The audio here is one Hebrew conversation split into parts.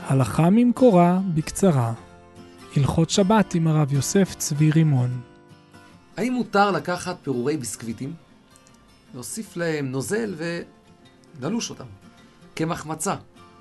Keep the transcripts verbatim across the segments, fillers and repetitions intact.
הלכה ממקורה בקצרה. הלכות שבת עם הרב יוסף צבי רימון. האם מותר לקחת פירורי ביסקוויטים, להוסיף להם נוזל וללוש אותם כמחמצה?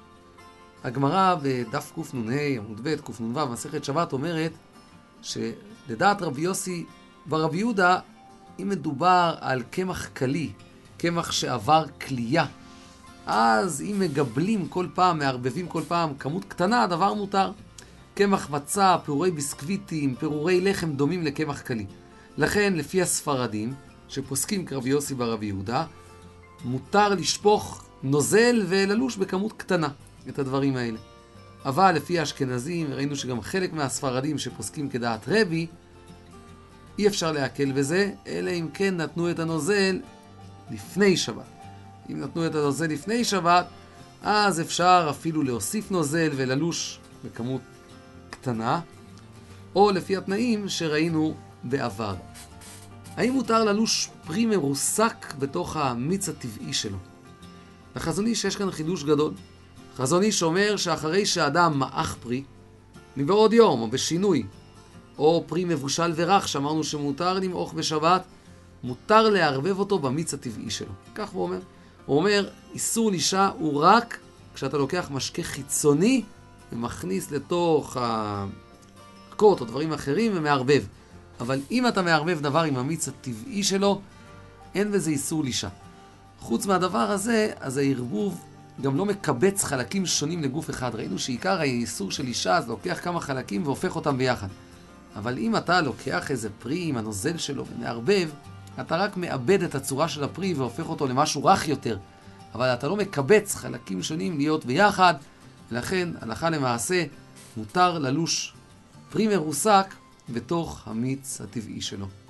הגמרא בדף קנ"ה עמוד ב' קנ"ו מסכת שבת אומרת שלדעת רבי יוסי ורבי יהודה, אם מדובר על קמח קלי, קמח שעבר קלייה, אז אם מגבלים כל פעם, מערבבים כל פעם כמות קטנה, הדבר מותר. קמח מצה, פירורי ביסקוויטים, פירורי לחם דומים לקמח קלי. לכן לפי הספרדים שפוסקים כרבי יוסי ורבי יהודה, מותר לשפוך נוזל וללוש בכמות קטנה את הדברים האלה. אבל לפי האשכנזים, ראינו שגם חלק מהספרדים שפוסקים כדעת רבי, אי אפשר להקל בזה, אלא אם כן נתנו את הנוזל לפני שבת. אם נתנו את הנוזל לפני שבת, אז אפשר אפילו להוסיף נוזל וללוש בכמות קטנה, או לפי התנאים שראינו בעבר. האם מותר ללוש פרי מרוסק בתוך המיץ הטבעי שלו? לחזון איש יש כאן חידוש גדול. חזון איש אומר שאחרי שאדם מעך פרי, מבעוד יום או בשינוי, או פרי מבושל ורח, שאמרנו שמותר למעוך בשבת, מותר לערבב אותו במיץ הטבעי שלו. כך הוא אומר. הוא אומר, איסור לישה הוא רק כשאתה לוקח משקה חיצוני ומכניס לתוך הקות או דברים אחרים ומערבב. אבל אם אתה מערבב דבר עם המיץ הטבעי שלו, אין בזה איסור לישה. חוץ מהדבר הזה, אז הערבוב גם לא מקבץ חלקים שונים לגוף אחד. ראינו שעיקר האיסור של אישה, אז לוקח כמה חלקים והופך אותם ביחד. אבל אם אתה לוקח איזה פרי עם הנוזל שלו ומערבב, אתה רק מאבד את הצורה של הפרי והופך אותו למשהו רך יותר. אבל אתה לא מקבץ חלקים שונים להיות ביחד, ולכן הלכה למעשה מותר ללוש פרי מרוסק בתוך המיץ הטבעי שלו.